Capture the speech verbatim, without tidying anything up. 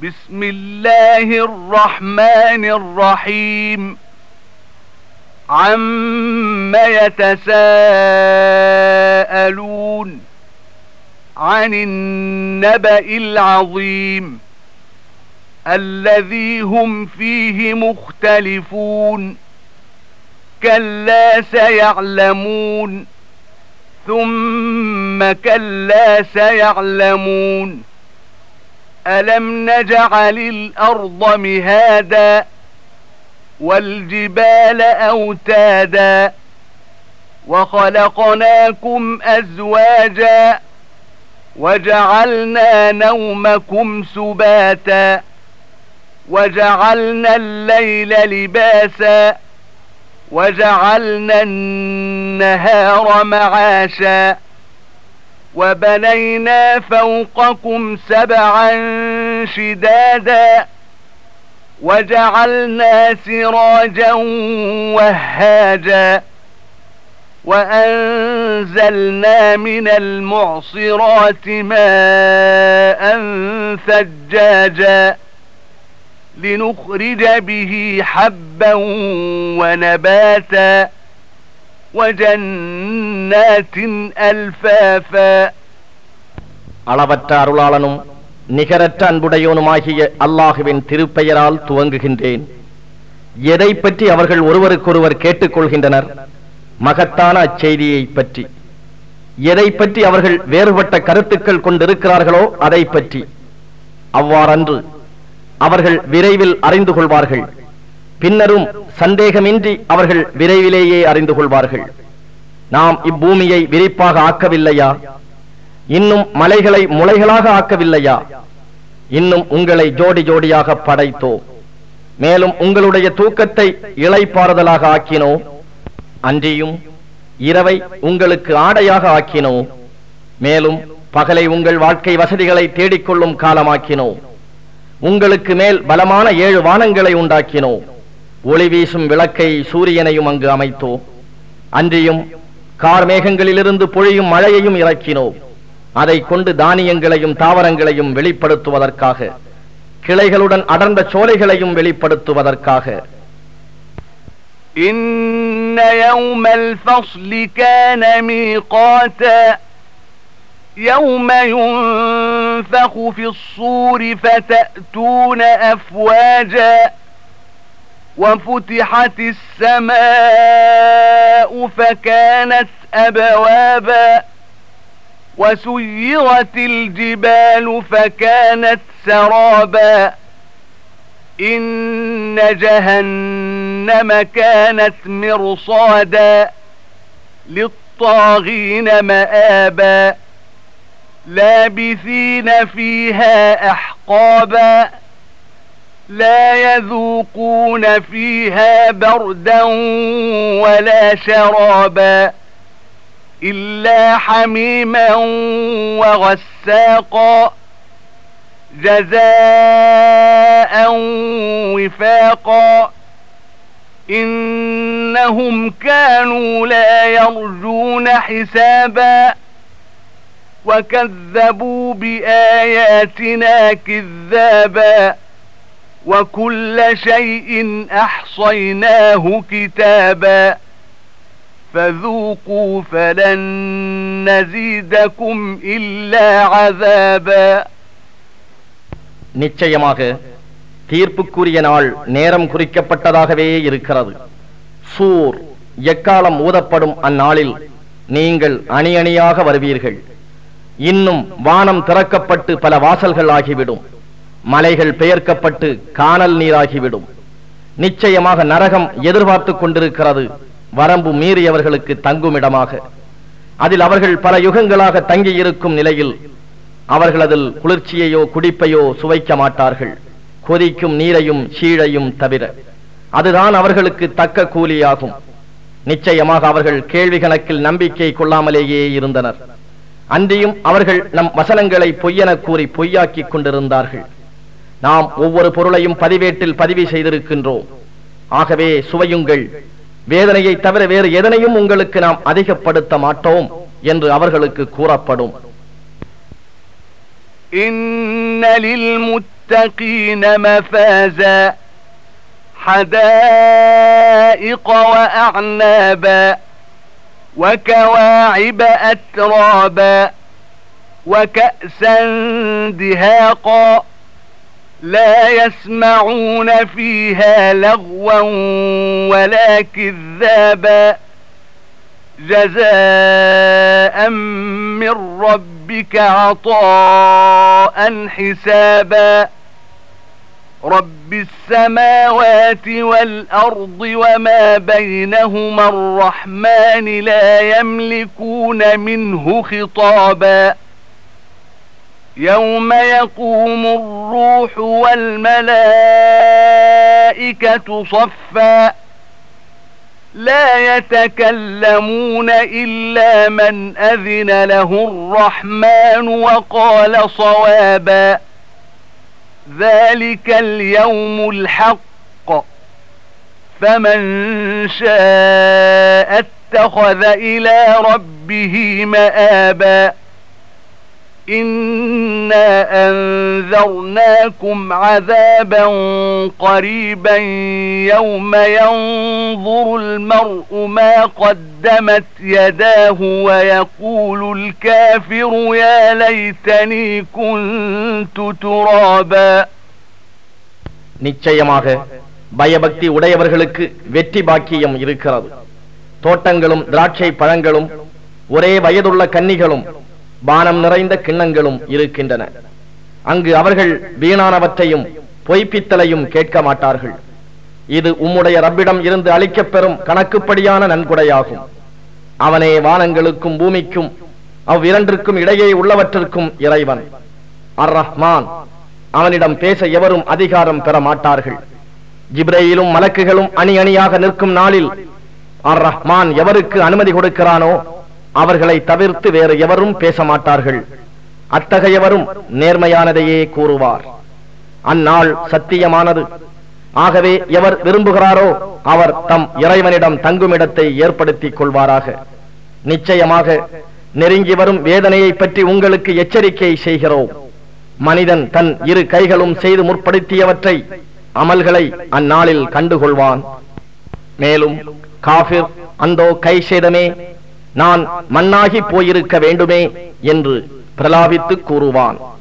بسم الله الرحمن الرحيم عم يتساءلون عن النبأ العظيم الذي هم فيه مختلفون كلا سيعلمون ثم كلا سيعلمون ألم نجعل الأرض مهادا والجبال أوتادا وخلقناكم أزواجا وجعلنا نومكم سباتا وجعلنا الليل لباسا وجعلنا النهار معاشا وبنينا فوقكم سبعا شدادا وجعلنا سراجا وهاجا وأنزلنا من المعصرات ماء ثجاجا لنخرج به حبا ونباتا وجنات ألفافا. அளவற்ற அருளாளனும் நிகரற்ற அன்புடையோனுமாகிய அல்லாஹுவின் திருப்பெயரால் துவங்குகின்றேன். எதை பற்றி அவர்கள் ஒருவருக்கொருவர் கேட்டுக்கொள்கின்றனர்? மகத்தான அச்செய்தியை பற்றி. எதை பற்றி அவர்கள் வேறுபட்ட கருத்துக்கள் கொண்டிருக்கிறார்களோ அதை பற்றி. அவ்வாறன்று அவர்கள் விரைவில் அறிந்து கொள்வார்கள். பின்னரும் சந்தேகமின்றி அவர்கள் விரைவிலேயே அறிந்து கொள்வார்கள். நாம் இப்பூமியை விரிப்பாக ஆக்கவில்லையா? இன்னும் மலைகளை முளைகளாக ஆக்கவில்லையா? இன்னும் உங்களை ஜோடி ஜோடியாக படைத்தோ, மேலும் உங்களுடைய தூக்கத்தை இளைப்பாறுதலாக ஆக்கினோ, அன்றியும் இரவை உங்களுக்கு ஆடையாக ஆக்கினோ, மேலும் பகலை உங்கள் வாழ்க்கை வசதிகளை தேடிக்கொள்ளும் காலமாக்கினோ, உங்களுக்கு மேல் பலமான ஏழு வானங்களை உண்டாக்கினோ, ஒளி வீசும் விளக்கை சூரியனையும் அங்கு அமைத்தோ, அன்றியும் கார்மேகங்களிலிருந்து பொழியும் மழையையும் இறக்கினோ, அதை கொண்டு தானியங்களையும் தாவரங்களையும் வெளிப்படுத்துவதற்காக, கிளைகளுடன் அடர்ந்த சோலைகளையும் வெளிப்படுத்துவதற்காக. إن يوم الفصل كان ميقاتا يوم ينفخ في الصور فتأتون أفواجا وفتحت السماء فكانت أبوابا وسيرت الجبال فكانت سرابا إن جهنم كانت مرصادا للطاغين مآبا لابثين فيها أحقابا لا يذوقون فيها بردا ولا شرابا إلا حميما وغساقا جزاء وفاقا إنهم كانوا لا يرجون حسابا وكذبوا بآياتنا كذابا وكل شيء أحصيناه كتابا فذوقوا فلن نزيدكم إلا عذابا. நிச்சயமாக தீர்ப்புக்குரிய நாள் நேரம் குறிக்கப்பட்டதாகவே இருக்கிறது. சூர் எக்காலம் ஊதப்படும் அந்நாளில் நீங்கள் அணி அணியாக வருவீர்கள். இன்னும் வானம் திறக்கப்பட்டு பல வாசல்கள் ஆகிவிடும். மலைகள் பெயர்க்கப்பட்டு காணல் நீராகிவிடும். நிச்சயமாக நரகம் எதிர்பார்த்து கொண்டிருக்கிறது, வரம்பு மீறியவர்களுக்கு தங்குமிடமாக. அதில் அவர்கள் பல யுகங்களாக தங்கியிருக்கும் நிலையில் அவர்கள் அதில் குளிர்ச்சியையோ குடிப்பையோ சுவைக்க மாட்டார்கள், கொதிக்கும் நீரையும் சீழையும் தவிர. அதுதான் அவர்களுக்கு தக்க கூலியாகும். நிச்சயமாக அவர்கள் கேள்வி கணக்கில் நம்பிக்கை கொள்ளாமலேயே இருந்தனர். அன்றியும் அவர்கள் நம் வசனங்களை பொய்யென கூறி பொய்யாக்கிக் கொண்டிருந்தார்கள். நாம் ஒவ்வொரு பொருளையும் பதிவேட்டில் பதிவு செய்திருக்கின்றோம். ஆகவே சுவையுங்கள், வேதனையை தவிர வேறு எதனையும் உங்களுக்கு நாம் அதிகப்படுத்த மாட்டோம் என்று அவர்களுக்கு கூறப்படும். இன்ன லில்முத்தகீன للمتقين مفازا حدائق وأعنابا وكواعب أترابا وكأسا دهاقا لا يسمعون فيها لغوا ولا كذابا جزاء من ربك عطاء حسابا رب السماوات والأرض وما بينهما الرحمن لا يملكون منه خطابا يوم يقوم الروح والملائكة صفا لا يتكلمون إلا من أذن له الرحمن وقال صوابا ذلك اليوم الحق فمن شاء اتخذ إلى ربه مآبا إنا أنذرناكم عذابا قريبا يوم ينظر المرء ما قدمت يداه ويقول الكافر يا ليتني كنت ترابا நிச்சயமாக பயபக்தி உடையவர்களுக்கு வெற்றி பாக்கியம் இருக்கிறது. தோட்டங்களும் திராட்சை பழங்களும் ஒரே வயதுள்ள கன்னிகளும் பானம் நிறைந்த கிண்ணங்களும் இருக்கின்றன. அங்கு அவர்கள் வீணானவற்றையும் பொய்ப்பித்தலையும் கேட்க மாட்டார்கள். இது உம்முடைய ரப்பிடம் இருந்து அளிக்கப் பெறும் கணக்குப்படியான நன்கொடையாகும். அவனே வானங்களுக்கும் பூமிக்கும் அவ்விரண்டிற்கும் இடையே உள்ளவற்றிற்கும் இறைவன். அர் ரஹ்மான், அவனிடம் பேச எவரும் அதிகாரம் பெற மாட்டார்கள். ஜிப்ரீலும் மலக்குகளும் அணி அணியாக நிற்கும் நாளில் அர் ரஹ்மான் எவருக்கு அனுமதி கொடுக்கிறானோ அவர்களை தவிர்த்து வேறு எவரும் பேச மாட்டார்கள். அத்தகையவரும் நேர்மையானதையே கூறுவார். அந்நாள் சத்தியமானது. ஆகவே எவர் விரும்புகிறாரோ அவர் தம் இறைவனிடம் தங்குமிடத்தை ஏற்படுத்திக் கொள்வாராக. நிச்சயமாக நெருங்கி வரும் வேதனையை பற்றி உங்களுக்கு எச்சரிக்கை செய்கிறோம். மனிதன் தன் இரு கைகளும் செய்து முற்படுத்தியவற்றை அமல்களை அந்நாளில் கண்டுகொள்வான். மேலும் காஃபிர், அந்தோ கை சேதமே, நான் மண்ணாகி போயிருக்க வேண்டுமே என்று பிரலாபித்து கூறுவான்.